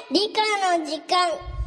理科の時間。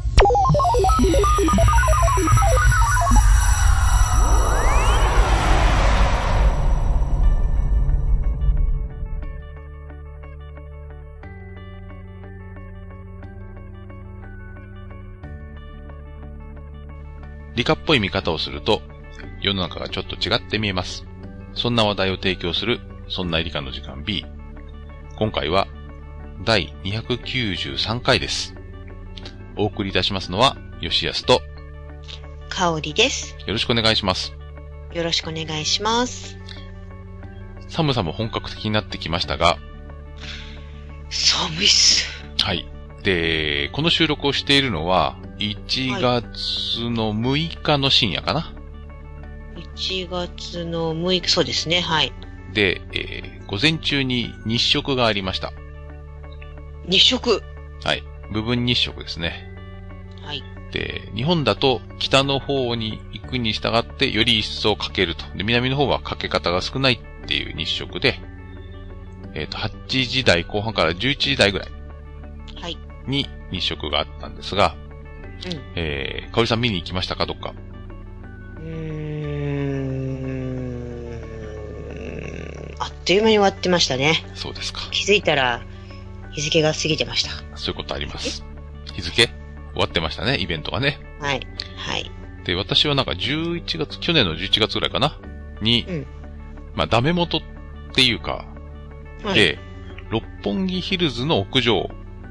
理科っぽい見方をすると世の中がちょっと違って見えます。そんな話題を提供するそんな理科の時間 B。今回は第293回です。お送りいたしますのは吉安と香織です。 よろしくお願いします。 よろしくお願いします。 寒さも本格的になってきましたが、 寒いっす。 はい。で、この収録をしているのは1月の6日の深夜かな。 1月の6日、そうですね、はい。 で、午前中に日食がありました。 日食。 はい。部分日食ですね。 はい。 で、日本だと北の方に行くに従ってより一層欠けると。で、南の方は欠け方が少ないっていう日食で、8時台後半から11時台ぐらい。 はい。に日食があったんですが、 うん。 香織さん見に行きましたか、どっか。 あっという間に終わってましたね。 そうですか。 気づいたら日付が過ぎてました。 そういうことあります。日付終わってましたね、イベントがね。 はい。はい。 で、私はなんか11月、去年の11月ぐらいかなに、まあ、ダメ元っていうか、 はい、 で、六本木ヒルズの屋上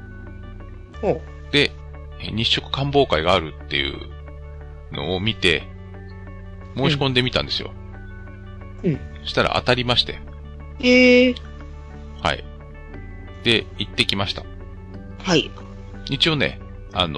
で、日食観望会があるっていうのを見て、申し込んでみたんですよ。そしたら当たりまして。はい。で、行ってきました。はい。一応ね、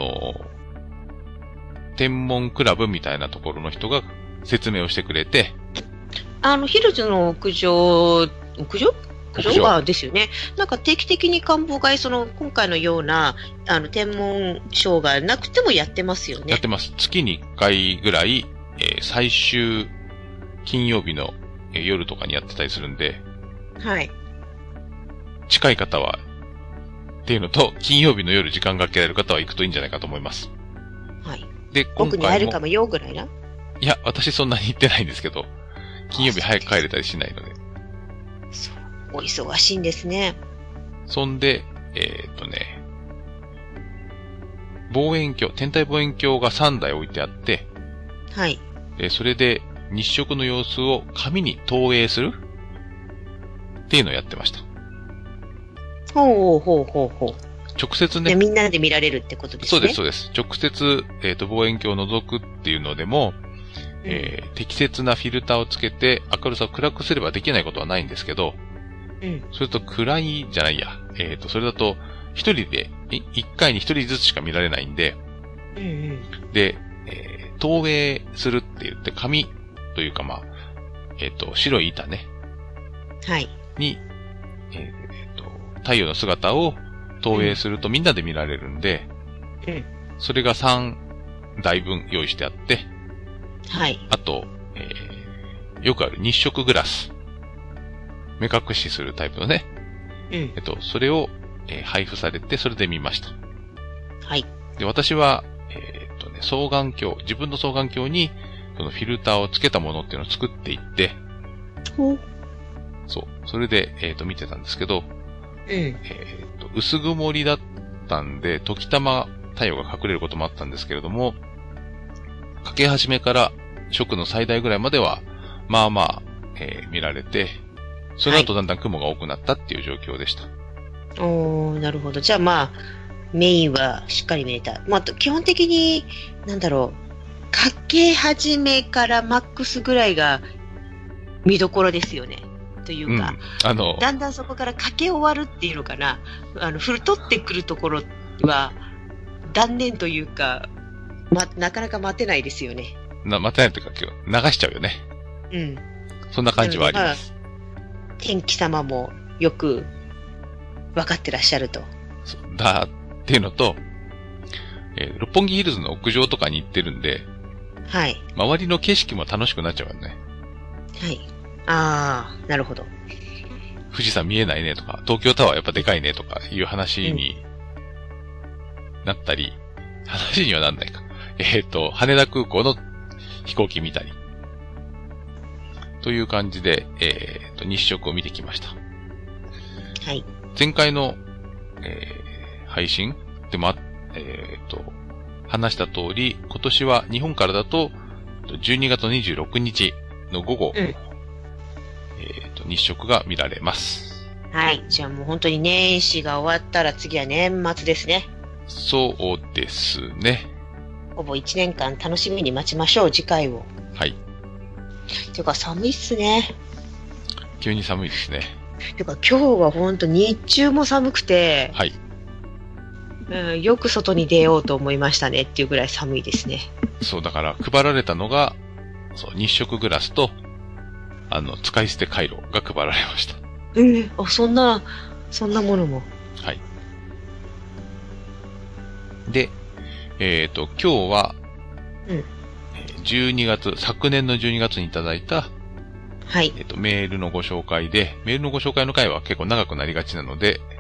天文クラブみたいなところの人が説明をしてくれて。 ヒルズの屋上がですよね。なんか定期的に観望会、今回のような、天文ショーがなくてもやってますよね。 やってます。月に1回ぐらい、最終金曜日の、夜とかにやってたりするんで。 はい。 近い方は、っていうのと、金曜日の夜時間が空けられる方は行くといいんじゃないかと思います。 はい。 で、今回も。 僕に会えるかもよぐらいな。 いや、私そんなに行ってないんですけど、金曜日早く帰れたりしないので。 そう。お忙しいんですね。 そんで、望遠鏡、天体望遠鏡が3台置いてあって、 はい。 それで日食の様子を紙に投影するっていうのをやってました。 ほう。 直接ね。 みんなで見られるってことですね。 そうです。直接、望遠鏡を覗くっていうのでも、適切なフィルターをつけて明るさを暗くすればできないことはないんですけど、それと暗いじゃないや。それだと、一人で、一回に一人ずつしか見られないんで、で、投影するって言って、紙というかまあ、白い板ね。 はい。 に、太陽の姿を投影するとみんなで見られるんで、それが3台分用意してあって、 はい。 あと、よくある日食グラス。目隠しするタイプのね。それを、配布されて、それで見ました。 はい。 で、私は、双眼鏡、自分の双眼鏡に、そのフィルターをつけたものっていうのを作っていって、そう。それで、見てたんですけど、薄曇りだったんで、時たま太陽が隠れることもあったんですけれども、かけ始めから食の最大ぐらいまでは、まあまあ、見られて、その後だんだん雲が多くなったっていう状況でした。 なるほど。じゃあまあ、メインはしっかり見れた。まあ、基本的に、かけ始めからマックスぐらいが見どころですよね。というか、だんだんそこからかけ終わるっていうのかな。取ってくるところは、断念というか、なかなか待てないですよね。 待てないというか、流しちゃうよね。そんな感じはあります。 天気様もよく分かってらっしゃると。 だっていうのと、六本木ヒルズの屋上とかに行ってるんで、 はい。 周りの景色も楽しくなっちゃうよね。 はい。ああ、なるほど。 富士山見えないねとか、東京タワーやっぱでかいねとかいう話になったり、話にはなんないか。羽田空港の飛行機見たり。という感じで、日食を見てきました。 はい。 前回の、配信でも、話した通り、今年は日本からだと、12月26日の午後、日食が見られます。 はい。じゃあもう本当に年始が終わったら次は年末ですね。 そうですね。 ほぼ1年間楽しみに待ちましょう、次回を。 はい。 てか寒いっすね。 急に寒いですね。 てか今日は本当日中も寒くて、 はい。 よく外に出ようと思いましたねっていうぐらい寒いですね。 そう、だから配られたのが、そう、日食グラスと、使い捨てカイロが配られました。 そんなものも。 はい。で、今日は、昨年の12月にいただいた、 はい。 メールのご紹介で、メールのご紹介の回は結構長くなりがちなので、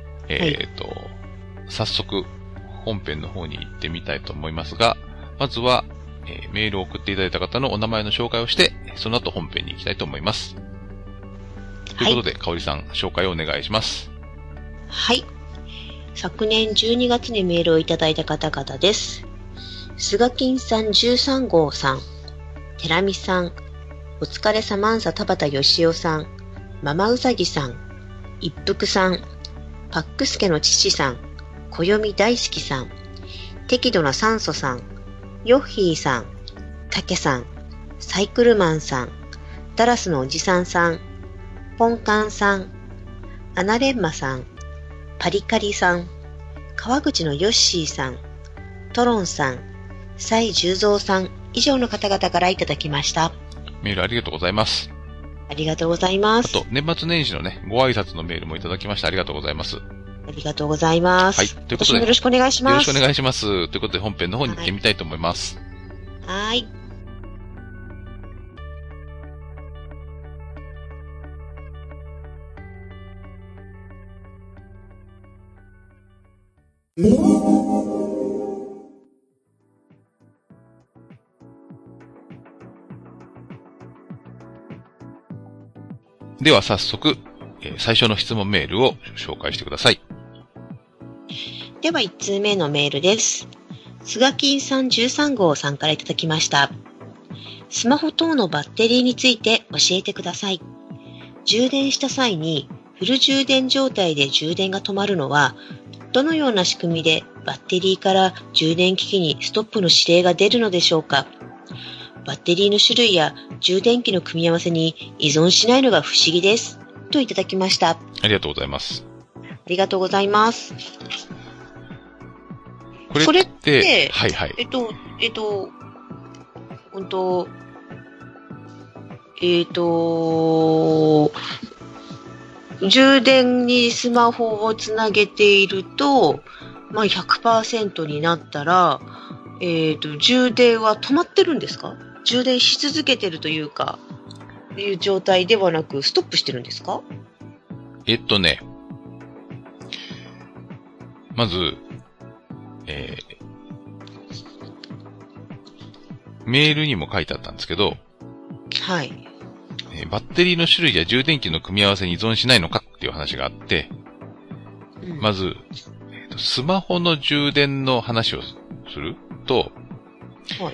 早速、本編の方に行ってみたいと思いますが、まずは、メールを送っていただいた方のお名前の紹介をして、その後本編に行きたいと思います。ということで、かおりさん、紹介をお願いします。 はい。昨年12月にメールをいただいた方々です。すがきんさん13号さん、てらみさん、お疲れさまんさ田畑よしおさん、ママうさぎさん、一服さん、パックスケの父さん、こよみ大好きさん、適度な酸素さん、ヨッヒーさん、たけさん、サイクルマンさん、ダラスのおじさんさん、ポンカンさん、アナレンマさん、パリカリさん、川口のヨッシーさん、トロンさん、サイ十三さん、以上の方々からいただきました。 メールありがとうございます。 ありがとうございます。 あと、年末年始のね、ご挨拶のメールもいただきました。ありがとうございます。 ありがとうございます。 はい。ということで、 よろしくお願いします。 よろしくお願いします。ということで、本編の方に行ってみたいと思います。 はい。 では早速、最初の質問メールを紹介してください。 では1通目のメールです。すがきんさん13号さんからいただきました。スマホ等のバッテリーについて教えてください。充電した際にフル充電状態で充電が止まるのは、どのような仕組みでバッテリーから充電機器にストップの指令が出るのでしょうか。バッテリーの種類や充電器の組み合わせに依存しないのが不思議です。といただきました。 ありがとうございます。 ありがとうございます。 これって、はいはい。 充電にスマホをつなげていると、100% になったら、充電は止まってるんですか？充電し続けてるというか、いう状態ではなく、ストップしてるんですか？ まず、メールにも書いてあったんですけど、 はい。 バッテリーの種類や充電器の組み合わせに依存しないのかっていう話があって、まず、スマホの充電の話をすると、 はい。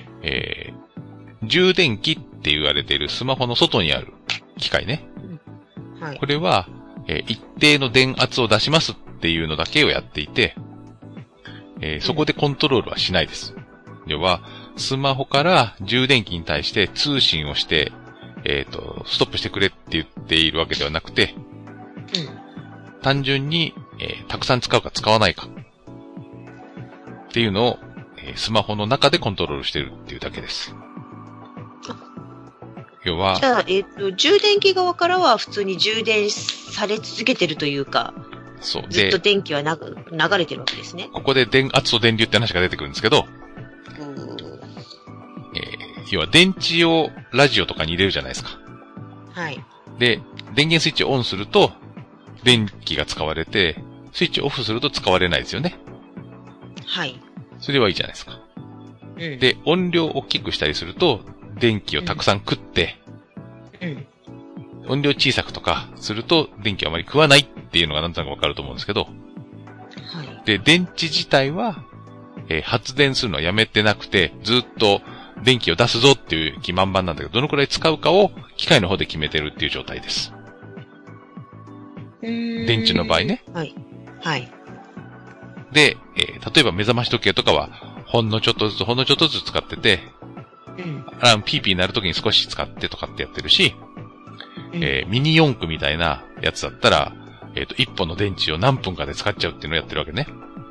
充電器って言われているスマホの外にある機械ね。 はい。 これは、一定の電圧を出しますっていうのだけをやっていて、そこでコントロールはしないです。要は、スマホから充電器に対して通信をして、ストップしてくれって言っているわけではなくて、単純に、たくさん使うか使わないかっていうのを、スマホの中でコントロールしてるっていうだけです。要は、 じゃあ、充電器側からは普通に充電され続けてるというか、 そうずっと電気は流れてるわけですね。 ここで電圧と電流って話が出てくるんですけど、要は電池をラジオとかに入れるじゃないですか。 はい。 で、電源スイッチをオンすると、電気が使われて、スイッチをオフすると使われないですよね。 はい。 それはいいじゃないですか。 うん。 で、音量を大きくしたりすると、電気をたくさん食って、 うん。 音量小さくとかすると、電気をあまり食わないっていうのがなんとなくわかると思うんですけど、 はい。 で、電池自体は、発電するのはやめてなくて、ずっと電気を出すぞっていう気満々なんだけど、どのくらい使うかを機械の方で決めてるっていう状態です。電池の場合ね。 はい。はい。 で、例えば目覚まし時計とかは、ほんのちょっとずつ使ってて、 うん。 アラームピーピー鳴るときに少し使ってとかってやってるし、 うん、 ミニ四駆みたいなやつだったら、一本の電池を何分かで使っちゃうっていうのをやってるわけね。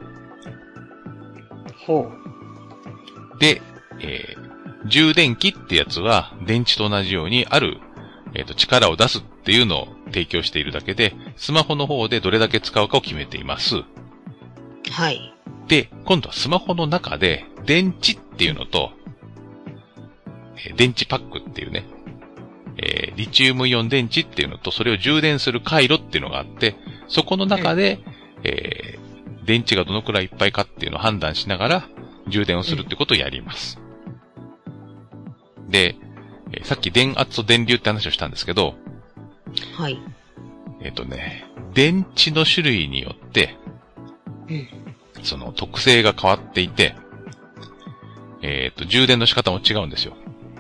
ほう。で、充電器ってやつは、電池と同じようにある、力を出すっていうのを提供しているだけで、スマホの方でどれだけ使うかを決めています。 はい。 で、今度はスマホの中で、電池っていうのと、電池パックっていうね、リチウムイオン電池っていうのと、それを充電する回路っていうのがあって、そこの中で、電池がどのくらいいっぱいかっていうのを判断しながら、充電をするってことをやります。で、さっき電圧と電流って話をしたんですけど、 はい。 電池の種類によって、その特性が変わっていて、充電の仕方も違うんですよ。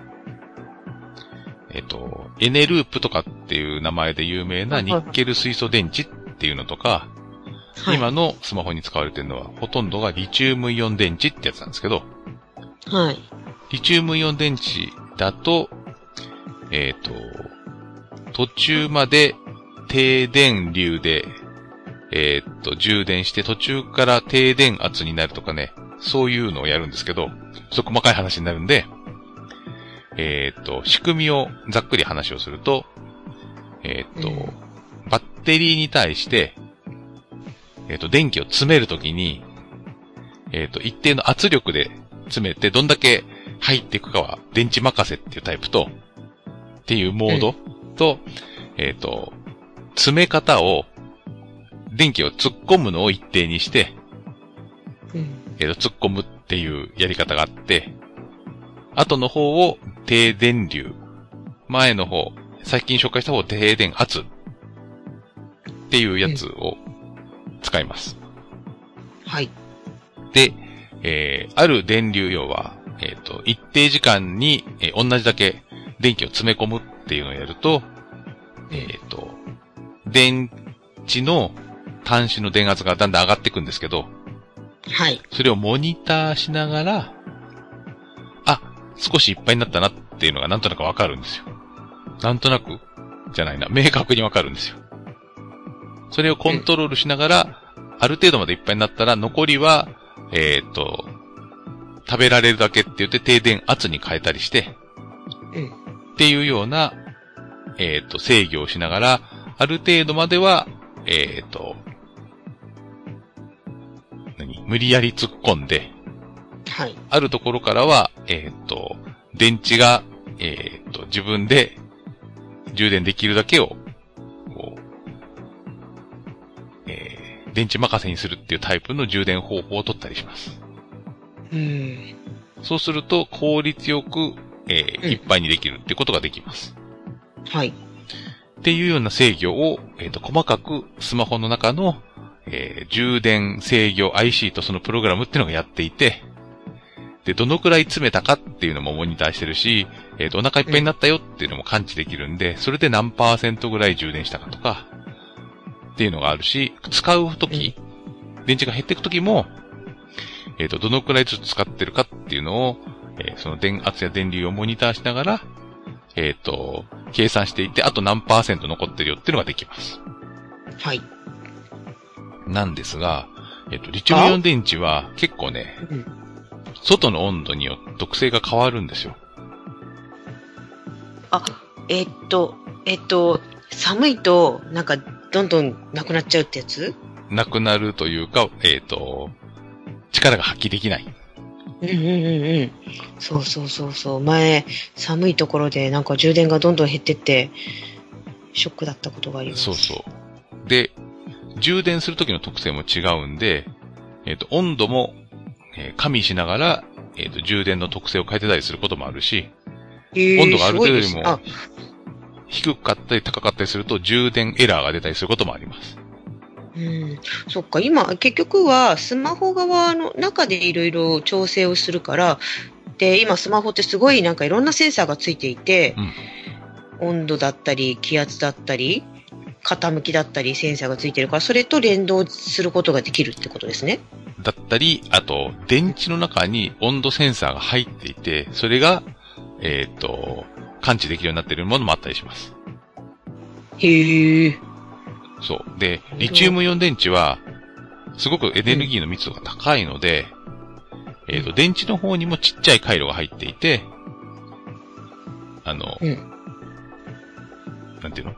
エネループとかっていう名前で有名なニッケル水素電池っていうのとか、はい、今のスマホに使われているのはほとんどがリチウムイオン電池ってやつなんですけど、 はい。 リチウムイオン電池だと、途中まで低電流で、充電して途中から低電圧になるとかね、そういうのをやるんですけど、細かい話になるんで、仕組みをざっくり話をすると、バッテリーに対して、電気を詰めるときに、一定の圧力で詰めてどんだけ入っていくかは電池任せっていうタイプと、っていうモードと、詰め方を、電気を突っ込むのを一定にして、突っ込むっていうやり方があって、後の方を低電流、前の方、最近紹介した方低電圧っていうやつを使います。 はい。 で、ある電流要は、一定時間に、同じだけ電気を詰め込むっていうのをやると、電池の端子の電圧がだんだん上がっていくんですけど、 はい。 それをモニターしながら、少しいっぱいになったなっていうのがなんとなくわかるんですよ。なんとなくじゃないな。明確にわかるんですよ。それをコントロールしながら、ある程度までいっぱいになったら、残りは、食べられるだけって言って低電圧に変えたりして、っていうような、制御をしながら、ある程度までは、無理やり突っ込んで、 はい。 あるところからは、電池が、自分で充電できるだけを、こう、電池任せにするっていうタイプの充電方法を取ったりします。そうすると、効率よく、いっぱいにできるっていうことができます。 はい。 っていうような制御を、細かくスマホの中の、充電制御 IC とそのプログラムっていうのがやっていて、で、どのくらい詰めたかっていうのもモニターしてるし、お腹いっぱいになったよっていうのも感知できるんで、それで何%ぐらい充電したかとか、っていうのがあるし、使うとき、電池が減っていくときも、どのくらいずつ使ってるかっていうのを、その電圧や電流をモニターしながら、計算していって、あと何%残ってるよっていうのができます。 はい。 なんですが、リチウムイオン電池は結構ね、外の温度によって特性が変わるんですよ。 寒いと、なんか、どんどんなくなっちゃうってやつ？ なくなるというか、力が発揮できない。 そう。前、寒いところでなんか充電がどんどん減ってって、ショックだったことがあります。 そう。で、充電するときの特性も違うんで、温度も、 加味しながら、充電の特性を変えてたりすることもあるし、温度がある程度よりも低かったり高かったりすると充電エラーが出たりすることもあります。 そっか、今、結局はスマホ側の中でいろいろ調整をするから、で、今スマホってすごいなんかいろんなセンサーがついていて、温度だったり、気圧だったり、傾きだったりセンサーがついてるから、それと連動することができるってことですね。 だったり、あと、電池の中に温度センサーが入っていて、それが、感知できるようになっているものもあったりします。 へえ。 そう。で、リチウムイオン電池は、すごくエネルギーの密度が高いので、電池の方にもちっちゃい回路が入っていて、なんていうの？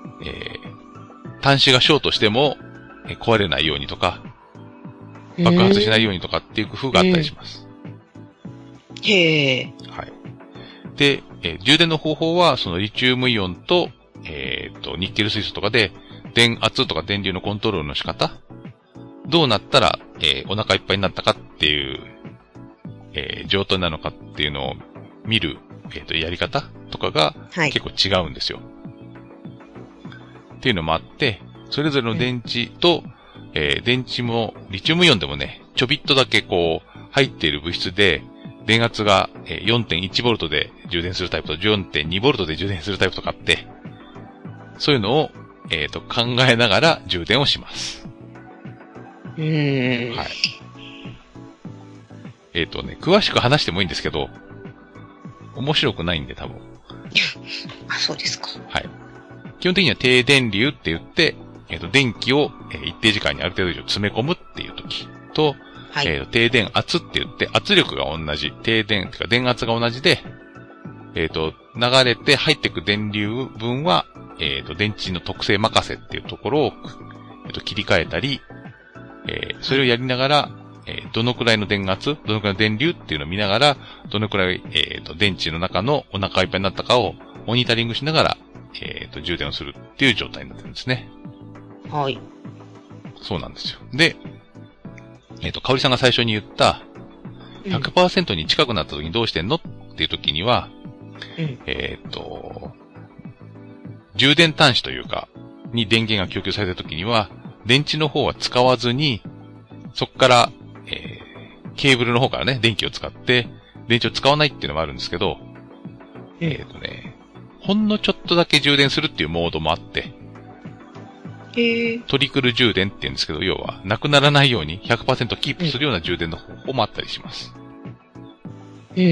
端子がショートしても、壊れないようにとか、爆発しないようにとかっていう工夫があったりします。 へえ。 はい。で、充電の方法は、そのリチウムイオンと、ニッケル水素とかで、電圧とか電流のコントロールの仕方、どうなったら、お腹いっぱいになったかっていう、状態なのかっていうのを見る、やり方とかが結構違うんですよ。っていうのもあって、それぞれの電池と、電池も、リチウムイオンでもね、ちょびっとだけこう、入っている物質で、電圧が 4.1V で充電するタイプと 4.2V で充電するタイプとかあって、そういうのを、考えながら充電をします。はい。詳しく話してもいいんですけど、面白くないんで多分。 あ、そうですか。 はい。基本的には低電流って言って、電気を一定時間にある程度以上詰め込むっていう時と、はい、低電圧って言って圧力が同じ、低電っていうか電圧が同じで、流れて入っていく電流分は、電池の特性任せっていうところを、切り替えたり、それをやりながら、どのくらいの電圧、どのくらいの電流っていうのを見ながら、どのくらい、電池の中のお腹いっぱいになったかをモニタリングしながら、充電をするっていう状態になってるんですね。 はい。 そうなんですよ。で、香織さんが最初に言った、100% に近くなった時にどうしてんのっていう時には、充電端子というか、に電源が供給された時には、電池の方は使わずに、そこから、ケーブルの方からね、電気を使って、電池を使わないっていうのもあるんですけど、ほんのちょっとだけ充電するっていうモードもあって、トリクル充電って言うんですけど、要は、なくならないように 100% キープするような充電の方法もあったりします。はい。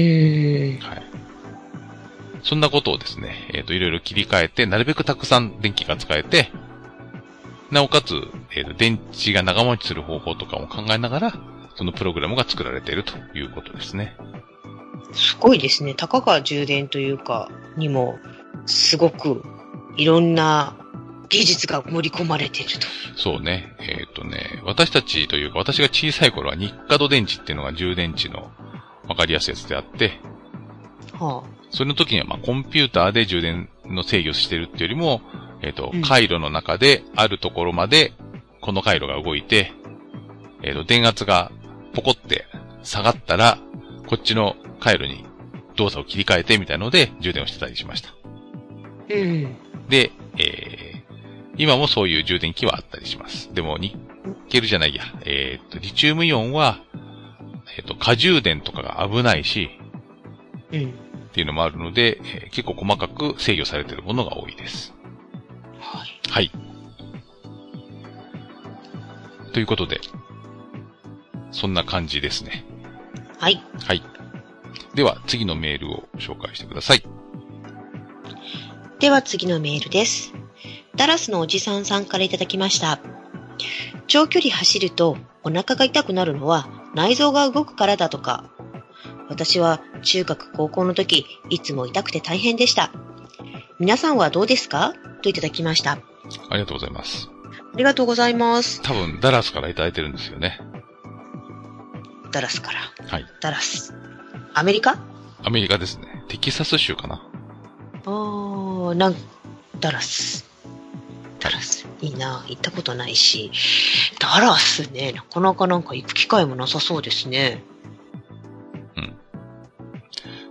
そんなことをですね、いろいろ切り替えて、なるべくたくさん電気が使えて、なおかつ、電池が長持ちする方法とかも考えながら、そのプログラムが作られているということですね。 すごいですね。たかが充電というか、にも、すごく、いろんな技術が盛り込まれていると。 そうね。私たちというか、私が小さい頃は日課度電池っていうのが充電池のわかりやすいやつであって、それの時にはコンピューターで充電の制御してるっていうよりも、回路の中であるところまで、この回路が動いて、電圧がポコって下がったら、こっちの回路に動作を切り替えてみたいので充電をしてたりしました。で、今もそういう充電器はあったりします。でもニッケルじゃないや、リチウムイオンは、過充電とかが危ないし、っていうのもあるので、結構細かく制御されているものが多いです。はい。ということで、そんな感じですね。 はい。 はい。では、次のメールを紹介してください。 では、次のメールです。ダラスのおじさんさんからいただきました。長距離走るとお腹が痛くなるのは内臓が動くからだとか。私は中学高校の時、いつも痛くて大変でした。皆さんはどうですかといただきました。 ありがとうございます。 ありがとうございます。 多分、ダラスからいただいてるんですよね。 ダラスから。 はい。 ダラス。アメリカ？ アメリカですね。テキサス州かな。 ダラス。ダラス。いいな。行ったことないし。ダラスね。なかなか行く機会もなさそうですね。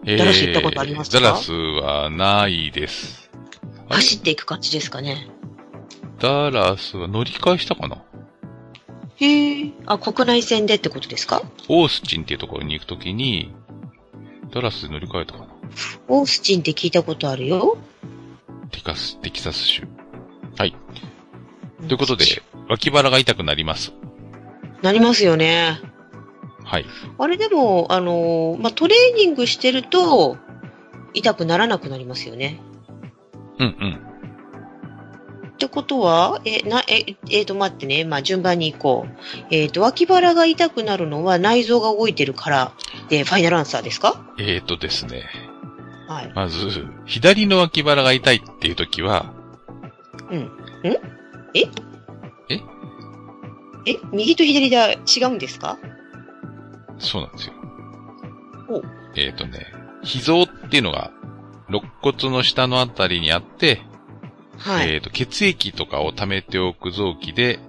ダラス行ったことありますか？ ダラスはないです。 走っていく感じですかね。 ダラスは乗り換えしたかな？ へえ。あ、国内線でってことですか？ オースチンっていうところに行くときに、ダラスで乗り換えたかな？ オースチンって聞いたことあるよ。 テキサス州。はい。ということで、脇腹が痛くなります。 なりますよね。 はい。 あれでも、トレーニングしてると、痛くならなくなりますよね。 うんうん。 ってことは、待ってね。まあ、順番に行こう。脇腹が痛くなるのは内臓が動いてるからで、ファイナルアンサーですか？ ですね。 はい。 まず、左の脇腹が痛いっていうときは、 右と左では違うんですか？ そうなんですよ。脾臓っていうのが、肋骨の下のあたりにあって、 はい。 血液とかを溜めておく臓器で、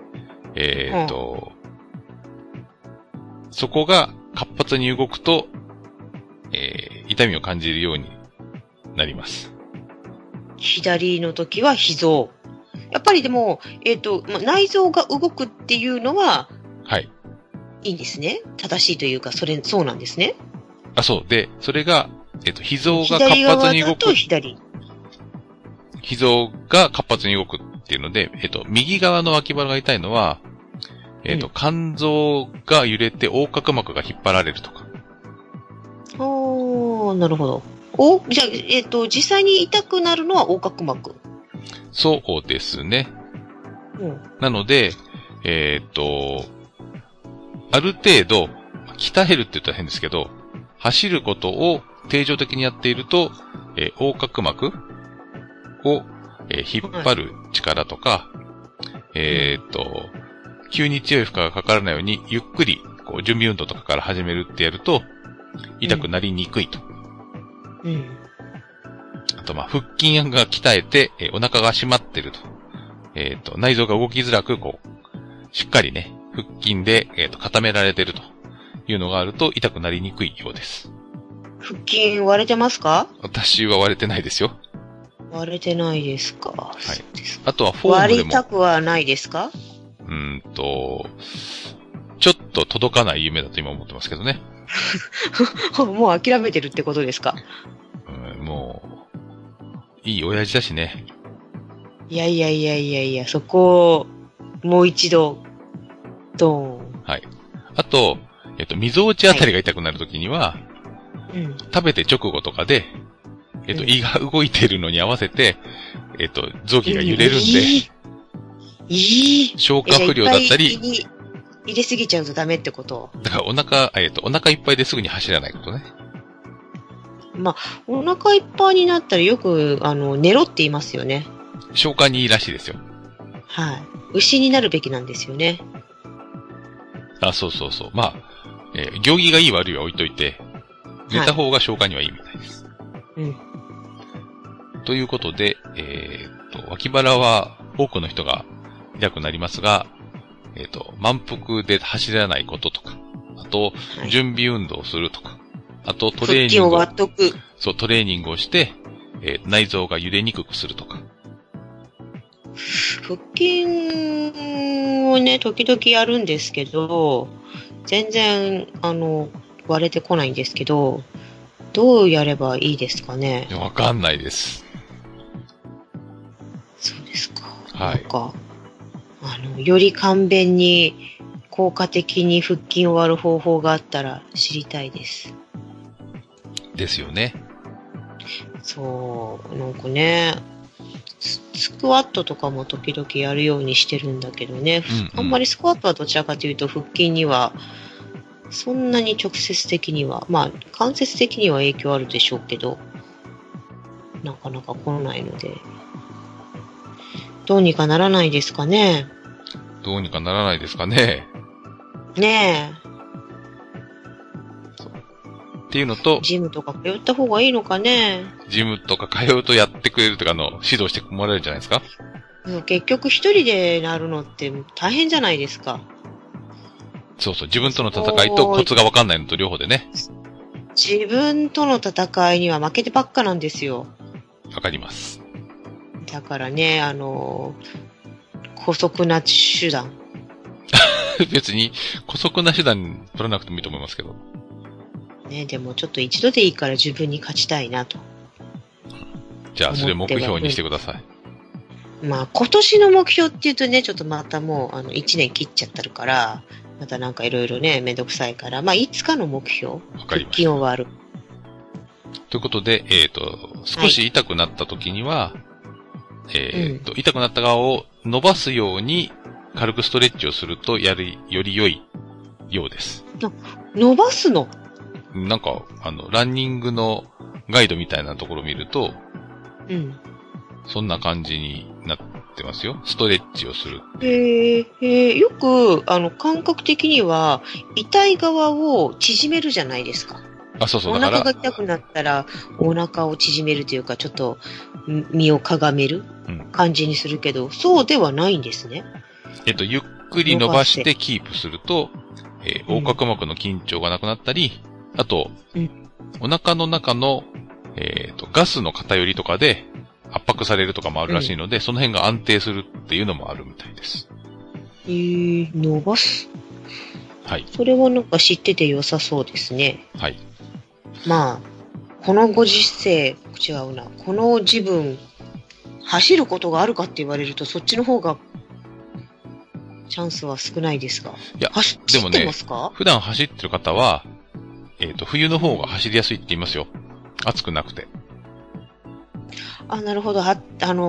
そこが活発に動くと、痛みを感じるようになります。 左の時は脾臓。やっぱりでも、内臓が動くっていうのは、 はい。 いいんですね。正しいというか、そうなんですね。 あ、そう。で、それが、脾臓が活発に動く。脾臓が活発に動くっていうので、右側の脇腹が痛いのは、肝臓が揺れて横隔膜が引っ張られるとか。 なるほど。じゃあ、実際に痛くなるのは横隔膜。 そうですね。なので、ある程度、鍛えるって言ったら変ですけど、走ることを定常的にやっていると、横隔膜を、引っ張る力とか、急に強い負荷がかからないように、ゆっくり、準備運動とかから始めるってやると、痛くなりにくいと。あと、腹筋が鍛えて、お腹が締まってると。内臓が動きづらく、しっかりね、腹筋で、固められてるというのがあると、痛くなりにくいようです。 腹筋割れてますか？ 私は割れてないですよ。 割れてないですか。はい。 あとはフォームでも。 割りたくはないですか？ ちょっと届かない夢だと今思ってますけどね。 もう諦めてるってことですか？ もう、いい親父だしね。 いや、そこを、もう一度、ドーン。 はい。あと、溝落ちあたりが痛くなるときには、食べて直後とかで、胃が動いてるのに合わせて、臓器が揺れるんで、消化不良だったり、 入れすぎちゃうとダメってこと。 だからお腹いっぱいですぐに走らないことね。 まあ、お腹いっぱいになったらよく、寝ろって言いますよね。 消化にいいらしいですよ。 はい。牛になるべきなんですよね。 あ、そう。まあ、行儀がいい悪いは置いといて、寝た方が消化にはいいみたいです。ということで、脇腹は多くの人が痛くなりますが、満腹で走らないこととか、あと、準備運動をするとか、あとトレーニングを、トレーニングをして、内臓が揺れにくくするとか。 腹筋をね、時々やるんですけど、全然、割れてこないんですけど、どうやればいいですかね？ わかんないです。 そうですか。 はい。 なんか、より簡便に、効果的に腹筋を割る方法があったら知りたいです。 ですよね。 そう、なんかね、スクワットとかも時々やるようにしてるんだけどね、あんまりスクワットはどちらかというと腹筋には、そんなに直接的には、まあ、間接的には影響あるでしょうけど、なかなか来ないので、どうにかならないですかね。 どうにかならないですかね。 ねえ。 っていうのと、 ジムとか通った方がいいのかね。 ジムとか通うとやってくれるとか指導してもらえるんじゃないですか？ 結局一人でなるのって大変じゃないですか。 そう、自分との戦いとコツがわかんないのと両方でね。 自分との戦いには負けてばっかなんですよ。 わかります。 だからね、姑息な手段。 別に、姑息な手段取らなくてもいいと思いますけど。 ね、でもちょっと一度でいいから自分に勝ちたいなと。 じゃあ、それ目標にしてください。 まあ、今年の目標って言うとね、ちょっとまたもう、1年切っちゃってるから、またなんかいろいろね、めんどくさいから、まあ、いつかの目標。 わかりました。 腹筋を割る。 ということで、少し痛くなった時には、痛くなった側を伸ばすように、軽くストレッチをすると、より良いようです。 伸ばすの？ なんか、ランニングのガイドみたいなところを見ると、 うん。 そんな感じになってますよ。ストレッチをする。 よく、感覚的には、痛い側を縮めるじゃないですか。 あ、そうそう。 お腹が痛くなったら、お腹を縮めるというか、ちょっと、身をかがめる感じにするけど、そうではないんですね。 ゆっくり伸ばしてキープすると、横隔膜の緊張がなくなったり、あと、お腹の中の、ガスの偏りとかで圧迫されるとかもあるらしいので、その辺が安定するっていうのもあるみたいです。 伸ばす。 はい。 それはなんか知ってて良さそうですね。 はい。 まあ、このご時世、違うな。この自分、走ることがあるかって言われると、そっちの方が、チャンスは少ないですが。 いや、 走ってますか？ でもね、普段走ってる方は、冬の方が走りやすいって言いますよ。暑くなくて。 あ、なるほど。走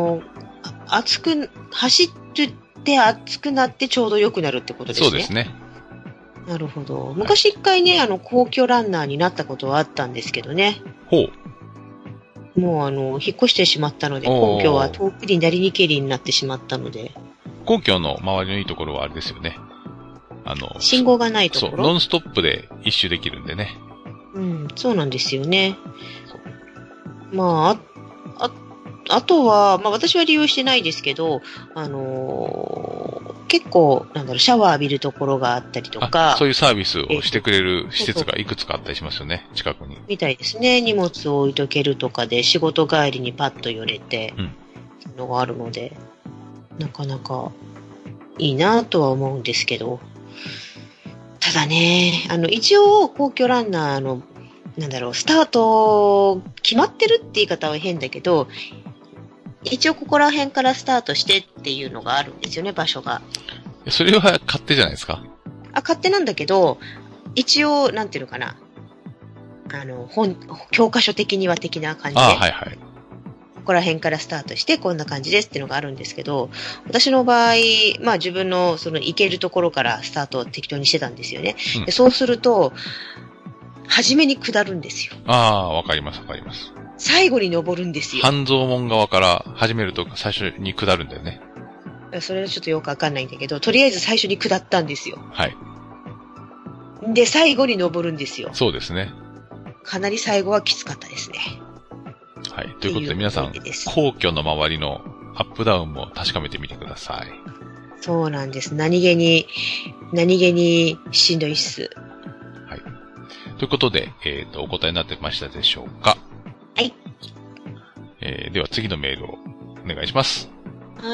って暑くなってちょうど良くなるってことですね。 そうですね。 なるほど。昔一回ね、皇居ランナーになったことはあったんですけどね。 ほう。 もう引っ越してしまったので、皇居は遠くになりにけりになってしまったので。 皇居の周りのいいところはあれですよね。 信号がないところ。 そう、ノンストップで一周できるんでね。 うん、そうなんですよね。まあ、あとは、まあ私は利用してないですけど、結構、シャワー浴びるところがあったりとか。 そういうサービスをしてくれる施設がいくつかあったりしますよね、近くに。 みたいですね。荷物を置いとけるとかで、仕事帰りにパッと寄れて、のがあるので、なかなかいいなとは思うんですけど。ただね、一応、皇居ランナーの、スタート、決まってるって言い方は変だけど、一応ここら辺からスタートしてっていうのがあるんですよね、場所が。 それは勝手じゃないですか？ 勝手なんだけど、一応、なんていうのかな。教科書的には的な感じで。 はいはい。 ここら辺からスタートしてこんな感じですっていうのがあるんですけど、私の場合、まあ自分の行けるところからスタートを適当にしてたんですよね。でそうすると、初めに下るんですよ。 わかりますわかります。 最後に登るんですよ。 半蔵門側から始めると最初に下るんだよね。 それはちょっとよくわかんないんだけど、とりあえず最初に下ったんですよ。 はい。 で、最後に登るんですよ。 そうですね。 かなり最後はきつかったですね。 はい。ということで皆さん、皇居の周りのアップダウンも確かめてみてください。 そうなんです。何気にしんどいっす。 はい。ということで、お答えになってましたでしょうか？ はい。 では次のメールをお願いします。 はい。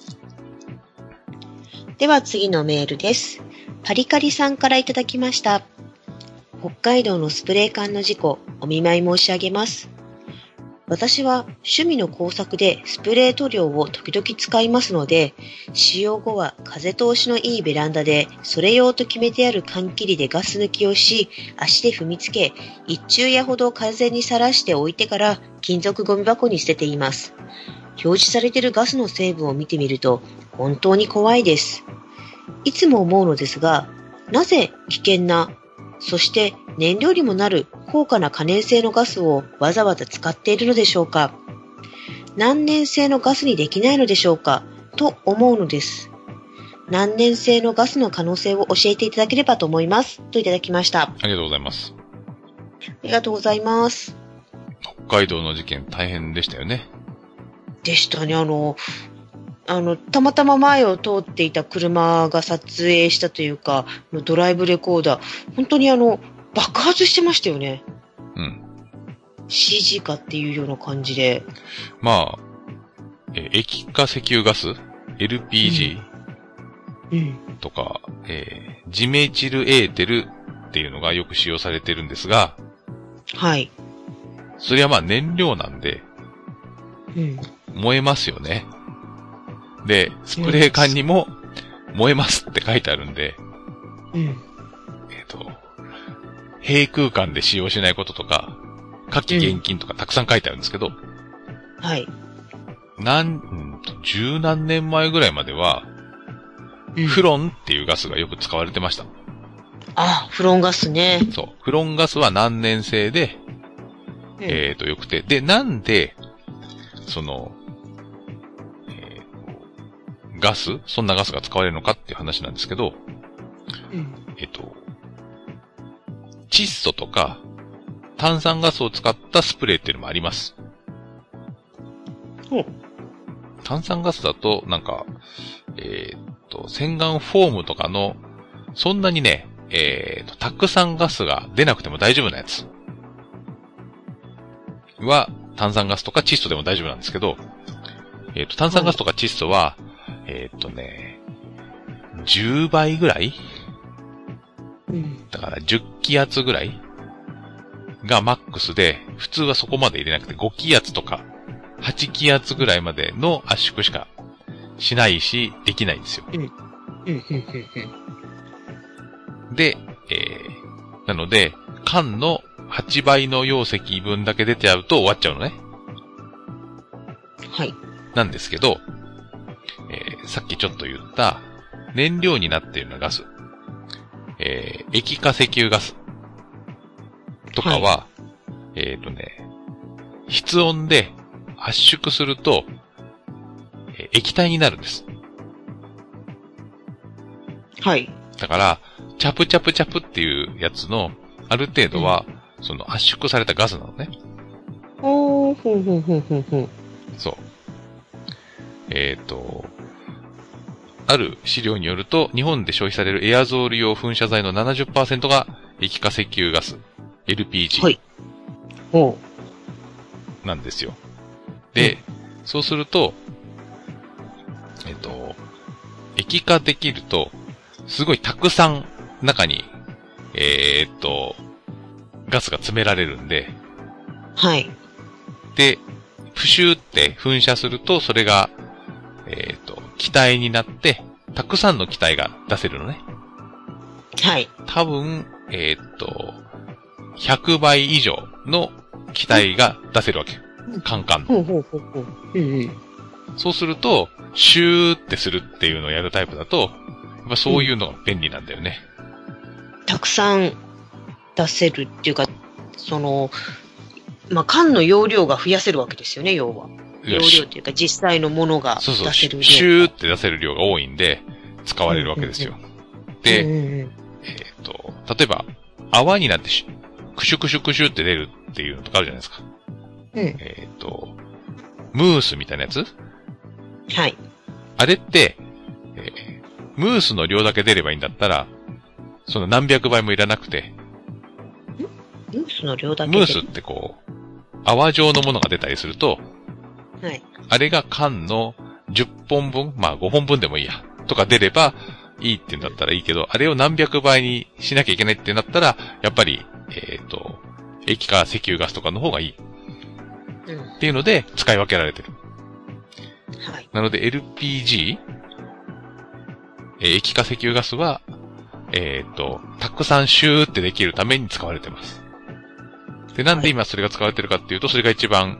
では次のメールです。パリカリさんからいただきました。北海道のスプレー缶の事故、お見舞い申し上げます。私は趣味の工作でスプレー塗料を時々使いますので、使用後は風通しのいいベランダでそれ用と決めてある缶切りでガス抜きをし、足で踏みつけ、一昼夜ほど風にさらしておいてから金属ゴミ箱に捨てています。表示されているガスの成分を見てみると本当に怖いです。いつも思うのですが、なぜ危険な、そして燃料にもなる高価な可燃性のガスをわざわざ使っているのでしょうか？難燃性のガスにできないのでしょうか？と思うのです。難燃性のガスの可能性を教えていただければと思います。といただきました。 ありがとうございます。 ありがとうございます。 北海道の事件大変でしたよね。 でしたね。たまたま前を通っていた車が撮影したというか、ドライブレコーダー、本当に爆発してましたよね。 うん。 CG かっていうような感じで。 まあ、液化石油ガス ?LPG、 うん。 とか、ジメチルエーテルっていうのがよく使用されてるんですが、 はい。 それはまあ燃料なんで、 うん。 燃えますよね。で、スプレー缶にも燃えますって書いてあるんで、 うん。 閉空間で使用しないこととか、火気厳禁とかたくさん書いてあるんですけど、 はい。 十何年前ぐらいまでは、フロンっていうガスがよく使われてました。 あ、フロンガスね。 そう。フロンガスは難燃性で、よくて。で、なんで、そんなガスが使われるのかっていう話なんですけど、窒素とか炭酸ガスを使ったスプレーっていうのもあります。炭酸ガスだと、なんか、洗顔フォームとかの、そんなにね、たくさんガスが出なくても大丈夫なやつは、炭酸ガスとか窒素でも大丈夫なんですけど、炭酸ガスとか窒素は、10倍ぐらい、だから10気圧ぐらいがマックスで、普通はそこまで入れなくて5気圧とか8気圧ぐらいまでの圧縮しかしないし、できないんですよ。で、なので、缶の8倍の容積分だけ出てあると終わっちゃうのね。 はい。 なんですけど、さっきちょっと言った燃料になっているようなガス、液化石油ガスとかは、室温で圧縮すると、液体になるんです。 はい。 だから、チャプチャプチャプっていうやつの、ある程度は、その圧縮されたガスなのね。 ほう。 そう。ある資料によると、日本で消費されるエアゾール用噴射剤の 70% が液化石油ガス、LPG。 はい。ほう。なんですよ。で、そうすると、液化できると、すごいたくさん中に、ガスが詰められるんで、 はい。 で、プシューって噴射すると、それが、気体になって、たくさんの気体が出せるのね。 はい。 多分、100倍以上の気体が出せるわけ。カンカンの。そうすると、シューってするっていうのをやるタイプだと、やっぱそういうのが便利なんだよね。 たくさん出せるっていうか、缶の容量が増やせるわけですよね、要は。容量っていうか実際のものが出せる量。 そう、シューって出せる量が多いんで、使われるわけですよ。で、例えば、泡になってクシュクシュクシュって出るっていうのとかあるじゃないですか。ムースみたいなやつ？ はい。 あれって、ムースの量だけ出ればいいんだったら、その何百倍もいらなくて。 ムースの量だけムースってこう、泡状のものが出たりすると、 はい。 あれが缶の10本分、まあ5本分でもいいや、とか出ればいいって言うんだったらいいけど、あれを何百倍にしなきゃいけないってなったら、やっぱり、液化石油ガスとかの方がいい。っていうので、使い分けられてる。 はい。 なので LPG、液化石油ガスは、たくさんシューってできるために使われてます。で、なんで今それが使われてるかっていうと、それが一番、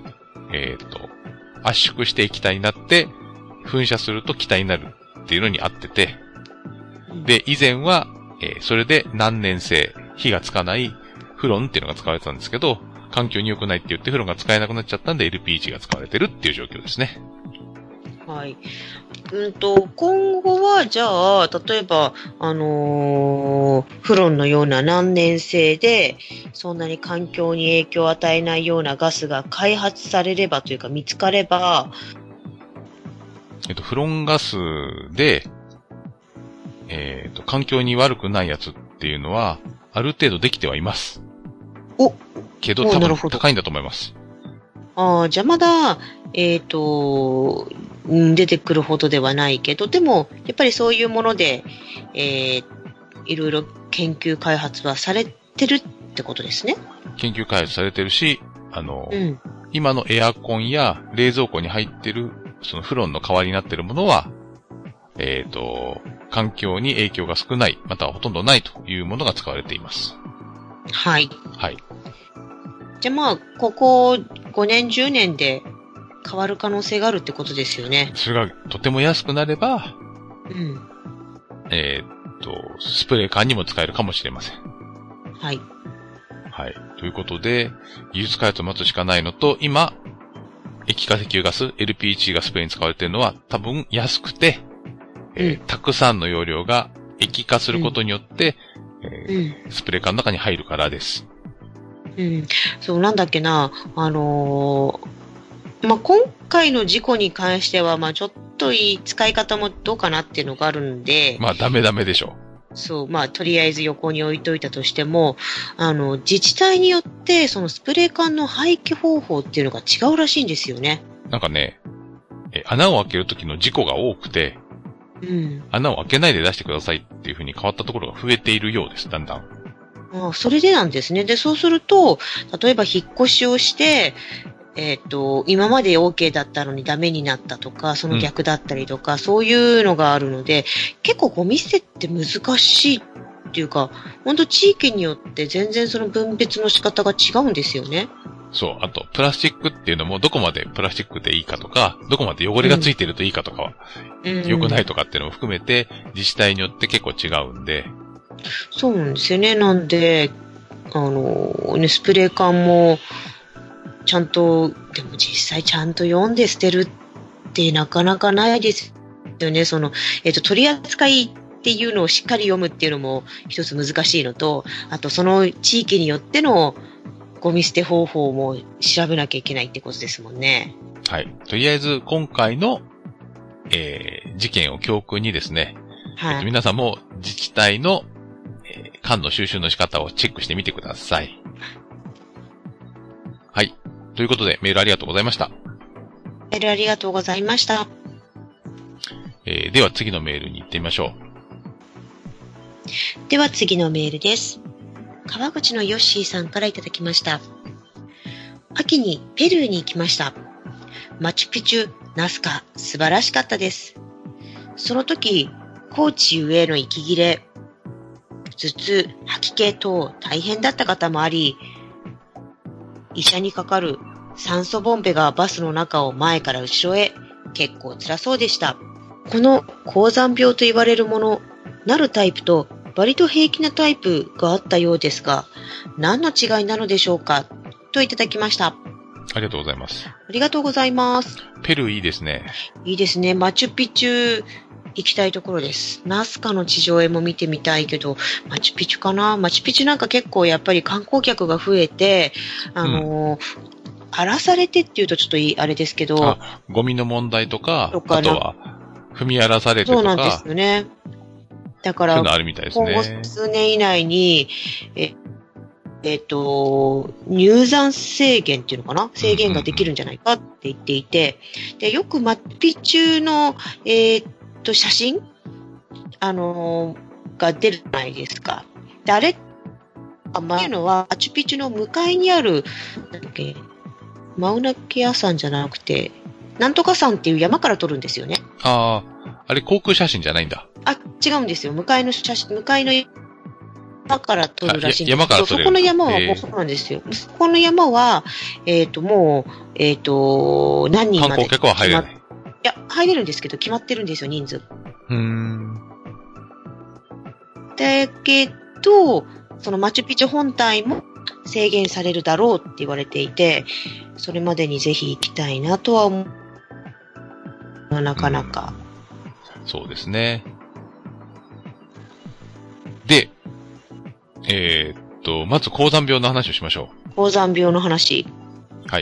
圧縮して液体になって、噴射すると気体になるっていうのに合ってて、で、以前は、それで難燃性、火がつかないフロンっていうのが使われてたんですけど、環境に良くないって言ってフロンが使えなくなっちゃったんで LPG が使われてるっていう状況ですね。 はい。今後は、じゃあ、例えば、フロンのような難燃性で、そんなに環境に影響を与えないようなガスが開発されればというか見つかれば、 フロンガスで、環境に悪くないやつっていうのは、 ある程度できてはいます。けど多分高いんだと思います。 じゃあまだ、出てくるほどではないけど、でも、やっぱりそういうもので、いろいろ研究開発はされてるってことですね。 研究開発されてるし、今のエアコンや冷蔵庫に入ってる、そのフロンの代わりになってるものは、環境に影響が少ない、またはほとんどないというものが使われています。 はい。 はい。 じゃあまあ、ここ5年、10年で変わる可能性があるってことですよね。 それがとても安くなれば、スプレー缶にも使えるかもしれません。 はい。 はい。ということで、技術開発を待つしかないのと、今、液化石油ガス、LPG がスプレーに使われているのは多分安くて、たくさんの容量が液化することによって、スプレー缶の中に入るからです。 そうなんだっけな、今回の事故に関しては、ちょっと使い方もどうかなっていうのがあるんで。 ダメでしょ。 そう、とりあえず横に置いといたとしても、自治体によって、そのスプレー缶の廃棄方法っていうのが違うらしいんですよね。 なんかね、穴を開けるときの事故が多くて、穴を開けないで出してくださいっていう風に変わったところが増えているようです、だんだん。 それでなんですね。で、そうすると、例えば引っ越しをして、今まで OK だったのにダメになったとか、その逆だったりとか、そういうのがあるので、結構ゴミ捨てって難しいっていうか、本当地域によって全然その分別の仕方が違うんですよね。 そう。あと、プラスチックっていうのもどこまでプラスチックでいいかとか、どこまで汚れがついてるといいかとかは、良くないとかっていうのも含めて、自治体によって結構違うんで。 そうなんですよね。なんで、スプレー缶も、ちゃんと、でも実際ちゃんと読んで捨てるってなかなかないですよね。取り扱いっていうのをしっかり読むっていうのも一つ難しいのと、あとその地域によってのゴミ捨て方法も調べなきゃいけないってことですもんね。 はい。とりあえず今回の、事件を教訓にですね、はい、皆さんも自治体の、缶の収集の仕方をチェックしてみてください。はい。ということで、メールありがとうございました。 メールありがとうございました。 では次のメールに行ってみましょう。では次のメールです。川口のヨッシーさんからいただきました。秋にペルーに行きました。マチュピチュ、ナスカ、素晴らしかったです。その時、高知上への息切れ、頭痛、吐き気等大変だった方もあり、医者にかかる酸素ボンベがバスの中を前から後ろへ結構辛そうでした。この高山病と言われるもの、なるタイプと割と平気なタイプがあったようですが、何の違いなのでしょうかといただきました。 ありがとうございます。 ありがとうございます。 ペルーいいですね。 いいですね。マチュピチュ行きたいところです。ナスカの地上絵も見てみたいけど、マチュピチュかな？マチュピチュなんか結構やっぱり観光客が増えて、荒らされてっていうとちょっとあれですけど。 ゴミの問題とか、あとは踏み荒らされてとか。 そうなんですよね。だから、 そういうのあるみたいですね。 今後数年以内に、入山制限っていうのかな？制限ができるんじゃないかって言っていて、で、よくマチュピチュの、写真が出るじゃないですか。で、あれっていうのは、マチュピチュの向かいにある、マウナケア山じゃなくて、なんとか山っていう山から撮るんですよね。 あれ航空写真じゃないんだ。 違うんですよ。向かいの山から撮るらしいんですけど、 山から撮る。 そこの山はもうそうなんですよ。そこの山は、もう、何人まで。 観光客は入れない。 いや、入れるんですけど、決まってるんですよ、人数。だけど、そのマチュピチュ本体も制限されるだろうって言われていて、それまでにぜひ行きたいなとは思う。なかなか。 そうですね。で、まず高山病の話をしましょう。 高山病の話。 はい。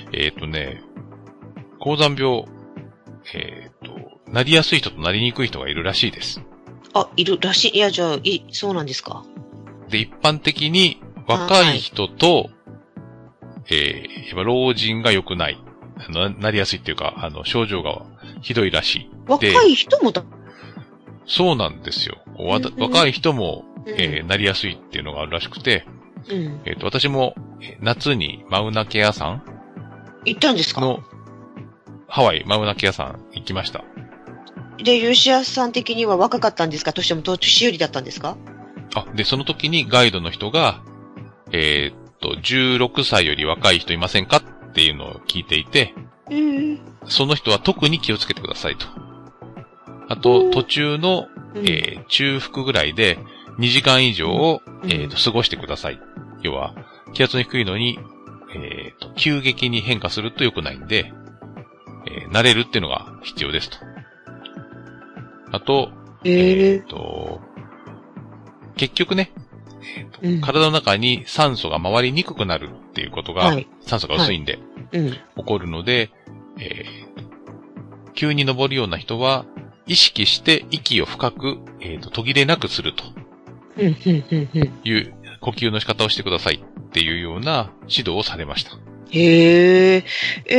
高山病、なりやすい人となりにくい人がいるらしいです。 いるらしい。いや、じゃあ、そうなんですか。 で、一般的に若い人と、やっぱ老人が良くない。なりやすいっていうか、症状がひどいらしい。 若い人もそうなんですよ。若い人も、なりやすいっていうのがあるらしくて、私も夏にマウナケア山行ったんですか？ ハワイマウナケア山行きました。 で、吉安さん的には若かったんですか？年寄りだったんですか？ で、その時にガイドの人が、16歳より若い人いませんかっていうのを聞いていて、その人は特に気をつけてくださいと。あと、途中の、中腹ぐらいで2時間以上を、過ごしてください。要は、気圧の低いのに、急激に変化すると良くないんで、慣れるっていうのが必要ですと。あと、結局ね、体の中に酸素が回りにくくなるっていうことが、酸素が薄いんで、起こるので、急に登るような人は、意識して息を深く、途切れなくすると。いう呼吸の仕方をしてくださいっていうような指導をされました。 へえ。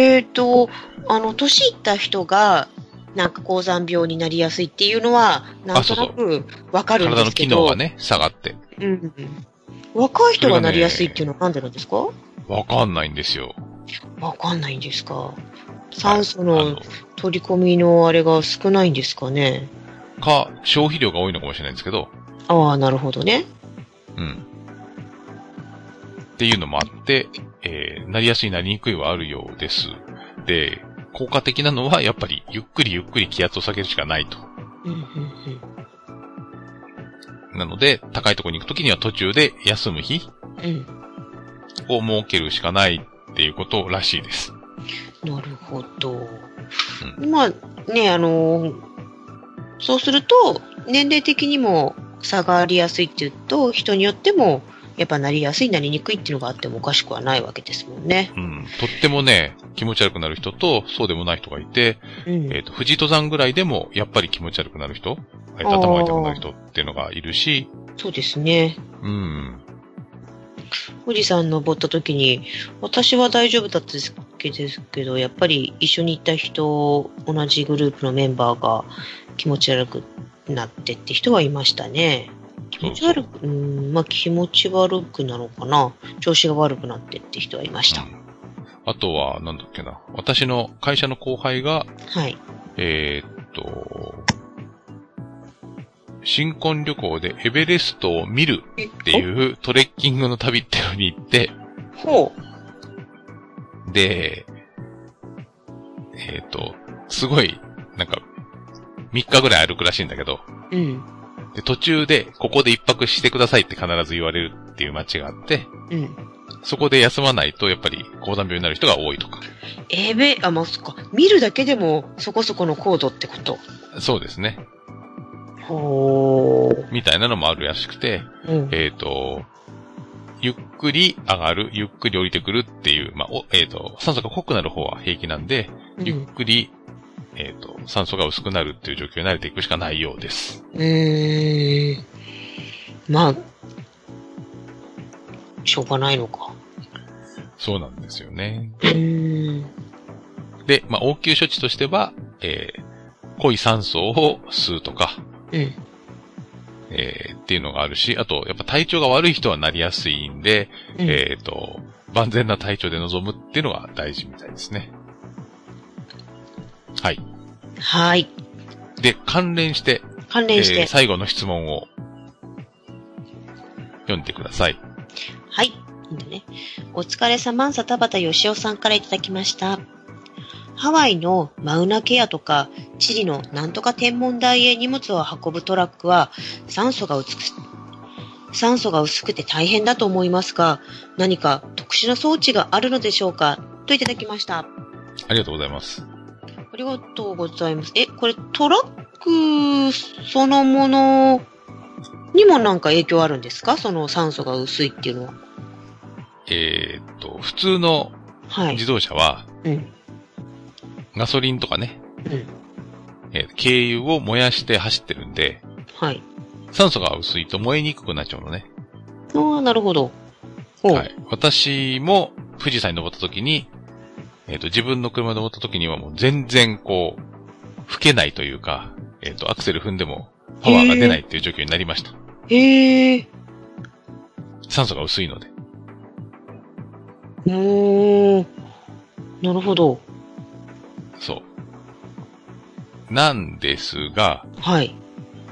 年いった人が、なんか高山病になりやすいっていうのは、なんとなくわかるんですけど。 体の機能がね、下がって。 若い人がなりやすいっていうのはなんでなんですか？ わかんないんですよ。 わかんないんですか。酸素の取り込みのあれが少ないんですかね。 消費量が多いのかもしれないんですけど。 ああ、なるほどね。 っていうのもあって、なりやすいなりにくいはあるようです。で、効果的なのはやっぱりゆっくり気圧を下げるしかないと。なので、高いところに行くときには途中で休む日を設けるしかないっていうことらしいです。 なるほど。まあね、そうすると、年齢的にも差がありやすいっていうと、人によっても、やっぱなりやすい、なりにくいっていうのがあってもおかしくはないわけですもんね。 とってもね、気持ち悪くなる人と、そうでもない人がいて、富士登山ぐらいでも、やっぱり気持ち悪くなる人、頭が痛くなる人っていうのがいるし。 そうですね。富士山登った時に、私は大丈夫だったですけど、やっぱり一緒に行った人、同じグループのメンバーが気持ち悪くなってって人はいましたね。気持ち悪く、気持ち悪くなのかな。調子が悪くなってって人はいました。 あとは、なんだっけな。私の会社の後輩が、新婚旅行でエベレストを見るっていうトレッキングの旅っていうのに行って、で、すごい、なんか、3日ぐらい歩くらしいんだけど、で、途中で、ここで一泊してくださいって必ず言われるっていう街があって、そこで休まないと、やっぱり、高山病になる人が多いとか。 そっか。見るだけでも、そこそこの高度ってこと。 そうですね。みたいなのもあるらしくて、ゆっくり上がる、ゆっくり降りてくるっていう、酸素が濃くなる方は平気なんで、ゆっくり、酸素が薄くなるっていう状況に慣れていくしかないようです。 しょうがないのか。 そうなんですよね。で、応急処置としては、濃い酸素を吸うとか、っていうのがあるし、あと、やっぱ体調が悪い人はなりやすいんで、万全な体調で臨むっていうのが大事みたいですね。はい。 はい。 で、関連して、最後の質問を読んでください。 はい。お疲れ様、佐田畑義雄さんからいただきました。ハワイのマウナケアとかチリのなんとか天文台へ荷物を運ぶトラックは酸素が薄くて大変だと思いますが、何か特殊な装置があるのでしょうかといただきました。 ありがとうございます。 ありがとうございます。これトラックそのものにもなんか影響あるんですか？その酸素が薄いっていうのは。 普通の自動車は、ガソリンとかね、軽油を燃やして走ってるんで、酸素が薄いと燃えにくくなっちゃうのね。 ああ、なるほど。 はい。私も富士山に登った時に、自分の車で登った時にはもう全然こう、吹けないというか、アクセル踏んでもパワーが出ないっていう状況になりました。 へえ。 酸素が薄いので。 なるほど。 そう。なんですが、 はい。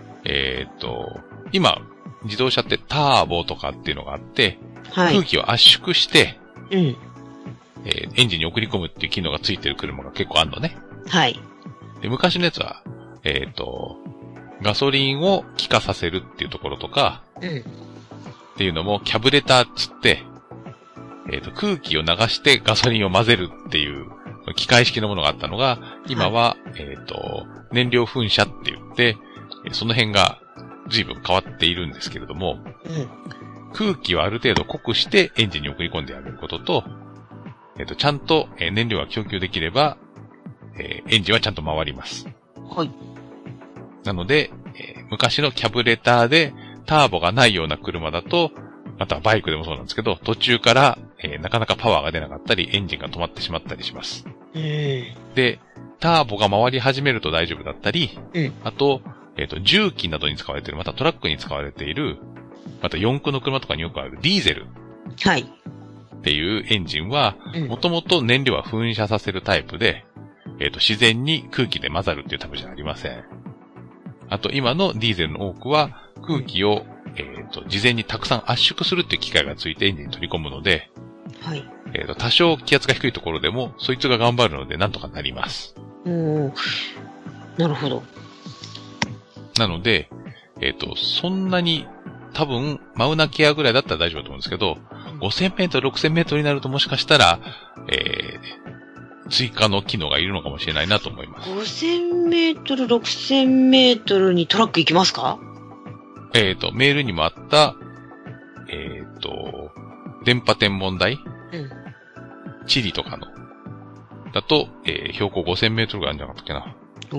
今、自動車ってターボとかっていうのがあって、 はい、 空気を圧縮して、 うん。 エンジンに送り込むっていう機能がついてる車が結構あるのね。 はい。 で、昔のやつは、ガソリンを気化させるっていうところとか、 うん。 っていうのもキャブレターっつって、空気を流してガソリンを混ぜるっていう機械式のものがあったのが、今は、燃料噴射って言って、その辺が随分変わっているんですけれども、空気をある程度濃くしてエンジンに送り込んであげることと、ちゃんと燃料が供給できれば、エンジンはちゃんと回ります。 はい。 なので、昔のキャブレターでターボがないような車だと、またはバイクでもそうなんですけど、途中から、なかなかパワーが出なかったり、エンジンが止まってしまったりします。で、ターボが回り始めると大丈夫だったり、あと、重機などに使われている、またトラックに使われている、また四駆の車とかによくあるディーゼル。 はい。 っていうエンジンは、もともと燃料は噴射させるタイプで、自然に空気で混ざるっていうタイプじゃありません。あと、今のディーゼルの多くは、空気を、事前にたくさん圧縮するっていう機械がついてエンジンに取り込むので、 はい。 多少気圧が低いところでも、そいつが頑張るので、なんとかなります。 なるほど。 なので、そんなに、多分、マウナケアぐらいだったら大丈夫だと思うんですけど、5000メートル、6000メートルになるともしかしたら、追加の機能がいるのかもしれないなと思います。 5000メートル、6000メートルにトラック行きますか？ メールにもあった、電波天文台、チリとかの、だと、標高5000メートルぐらいあるんじゃなかったっけな。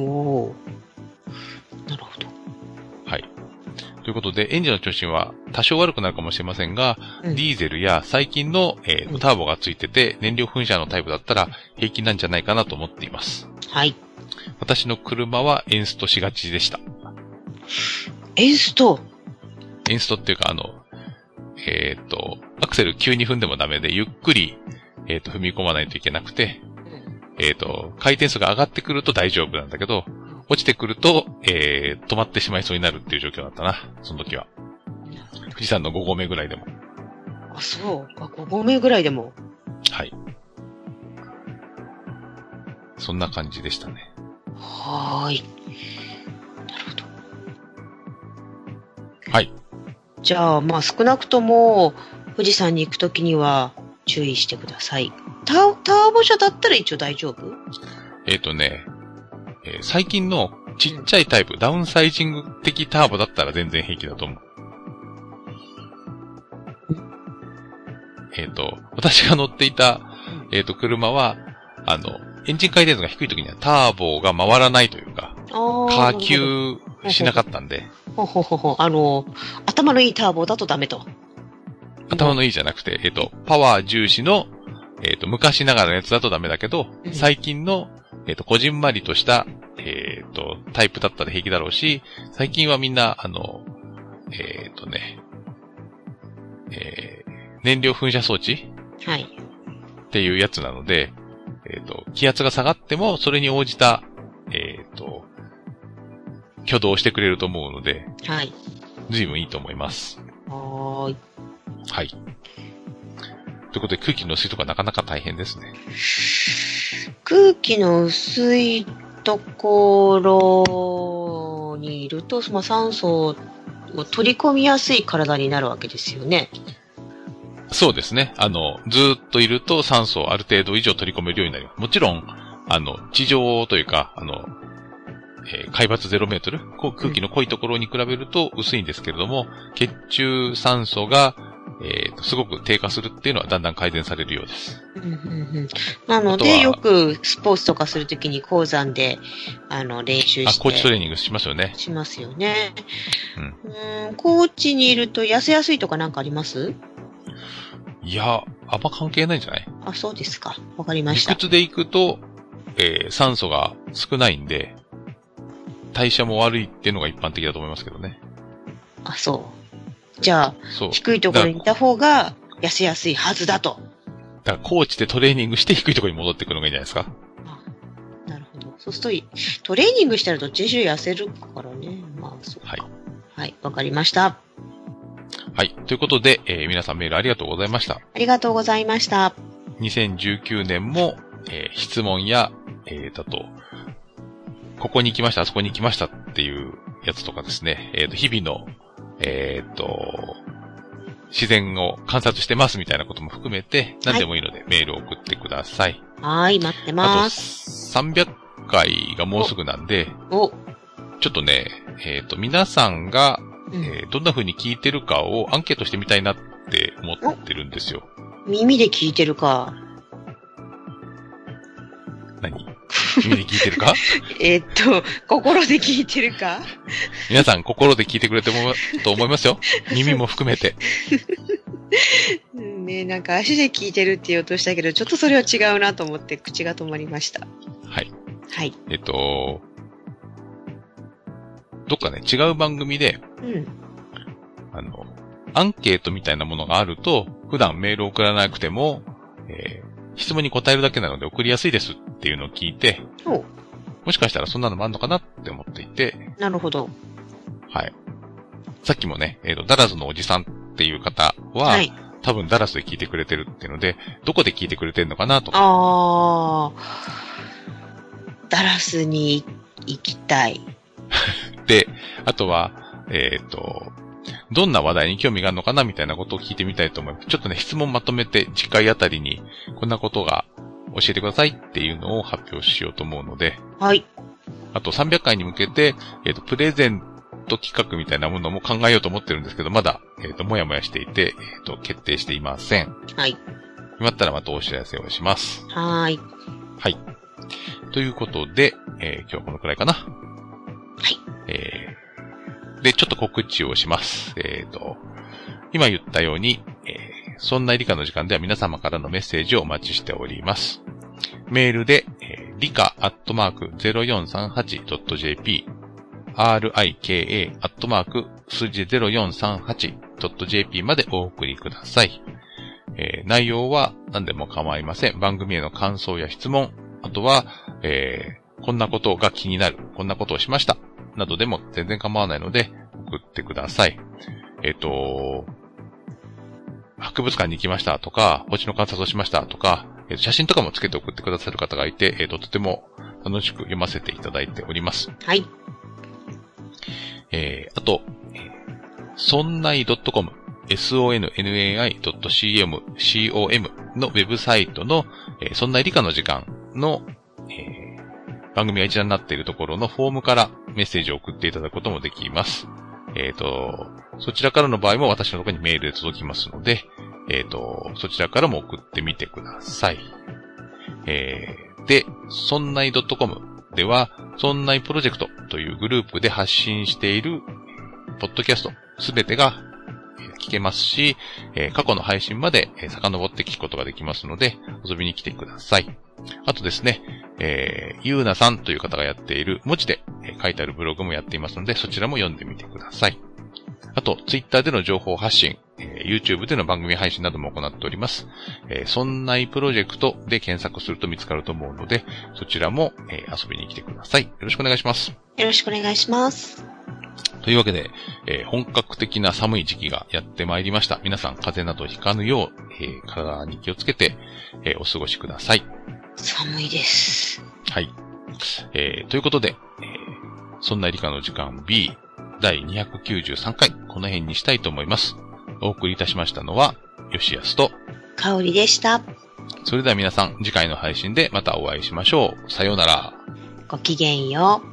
なるほど。 はい。ということで、エンジンの調子は多少悪くなるかもしれませんが、ディーゼルや最近の、ターボがついてて、燃料噴射のタイプだったら平気なんじゃないかなと思っています。 はい。 私の車はエンストしがちでした。 エンストっていうか、アクセル急に踏んでもダメで、ゆっくり、踏み込まないといけなくて、回転数が上がってくると大丈夫なんだけど、落ちてくると、止まってしまいそうになるっていう状況だったな、その時は。富士山の5合目ぐらいでも。 あ、そうか、5合目ぐらいでも。 はい。そんな感じでしたね。 はーい。なるほど。 はい。 じゃあ、まあ少なくとも、富士山に行くときには注意してください。ターボ車だったら一応大丈夫？ 最近のちっちゃいタイプ、ダウンサイジング的ターボだったら全然平気だと思う。私が乗っていた、車は、エンジン回転数が低い時にはターボが回らないというか、下級しなかったんで。 頭のいいターボだとダメと。 頭のいいじゃなくて、パワー重視の、昔ながらのやつだとダメだけど、最近の、こじんまりとした、タイプだったら平気だろうし、最近はみんな、燃料噴射装置はい。 っていうやつなので、気圧が下がっても、それに応じた、挙動をしてくれると思うので、 はい。 随分いいと思います。 はーい。 はい。ということで、空気の薄いところはなかなか大変ですね。 空気の薄いところにいると、まあ、酸素を取り込みやすい体になるわけですよね。 そうですね。ずーっといると酸素をある程度以上取り込めるようになります。もちろん、地上というか、海抜0メートル、空気の濃いところに比べると薄いんですけれども、血中酸素が、 すごく低下するっていうのはだんだん改善されるようです。 なので、よくスポーツとかするときに鉱山で、練習して。 コーチトレーニングしますよね。 しますよね。コーチにいると痩せやすいとかなんかあります？ いや、あんま関係ないんじゃない？ あ、そうですか。わかりました。 理屈で行くと、酸素が少ないんで、代謝も悪いっていうのが一般的だと思いますけどね。 あ、そう。じゃあ、低いところにいた方が痩せやすいはずだと。 だからコーチでトレーニングして低いところに戻ってくるのがいいんじゃないですか。 なるほど。そうすると、トレーニングしたらどっちにしろ痩せるからね。まあ、そうか。はい。はい、わかりました。 はい。ということで、皆さんメールありがとうございました。 ありがとうございました。 2019年も、質問や、ここに行きました、あそこに行きましたっていうやつとかですね、日々の、自然を観察してますみたいなことも含めて、何でもいいのでメールを送ってください。 はい、待ってます。 あと、300回がもうすぐなんで、ちょっとね、皆さんが、どんな風に聞いてるかをアンケートしてみたいなって思ってるんですよ。 耳で聞いてるか。 何？耳で聞いてるか心で聞いてるか。 皆さん心で聞いてくれてもと思いますよ。耳も含めて。 ね、なんか足で聞いてるって言おうとしたけど、ちょっとそれは違うなと思って口が止まりました。 はい。 はい。 どっかね、違う番組で、アンケートみたいなものがあると、普段メールを送らなくても、質問に答えるだけなので送りやすいですっていうのを聞いて、もしかしたらそんなのもあるのかなって思っていて。 なるほど。 はい。さっきもね、ダラズのおじさんっていう方は、多分ダラスで聞いてくれてるっていうので、どこで聞いてくれてるのかなとか。 ダラスに行きたい。 で、あとは、どんな話題に興味があるのかなみたいなことを聞いてみたいと思います。ちょっとね、質問まとめて次回あたりにこんなことが教えてくださいっていうのを発表しようと思うので。 はい。 あと300回に向けて、プレゼント企画みたいなものも考えようと思ってるんですけど、まだ、もやもやしていて、決定していません。 はい。 決まったらまたお知らせをします。 はい。 はい。ということで、今日はこのくらいかな。はい。 で、ちょっと告知をします。今言ったように、そんな理科の時間では皆様からのメッセージをお待ちしております。メールで、理科@0438.jp、rika@ 数字で 0438.jp までお送りください。内容は何でも構いません。番組への感想や質問、あとは、こんなことが気になる、こんなことをしました。などでも全然構わないので送ってください。博物館に行きましたとか、星の観察をしましたとか、写真とかもつけて送ってくださる方がいて、とても楽しく読ませていただいております。 はい。 あと、そんない .com、sonnai.com のウェブサイトの、そんな理科の時間の、番組が一覧になっているところのフォームからメッセージを送っていただくこともできます。そちらからの場合も私のところにメールで届きますので、そちらからも送ってみてください。で、そんない .com では、そんないプロジェクトというグループで発信しているポッドキャストすべてが聞けますし、過去の配信まで遡って聞くことができますので、遊びに来てください。あとですね、ゆうなさんという方がやっている文字で書いてあるブログもやっていますので、そちらも読んでみてください。あと、ツイッターでの情報発信、YouTube での番組配信なども行っております。そんないプロジェクトで検索すると見つかると思うので、そちらも、遊びに来てください。よろしくお願いします。 よろしくお願いします。 というわけで、本格的な寒い時期がやってまいりました。皆さん風邪などひかぬよう、体に気をつけて、お過ごしください。 寒いです。 はい。ということで、そんな理科の時間 B 第293回、この辺にしたいと思います。お送りいたしましたのは、吉安と、 かおりでした。 それでは皆さん、次回の配信でまたお会いしましょう。さようなら。 ごきげんよう。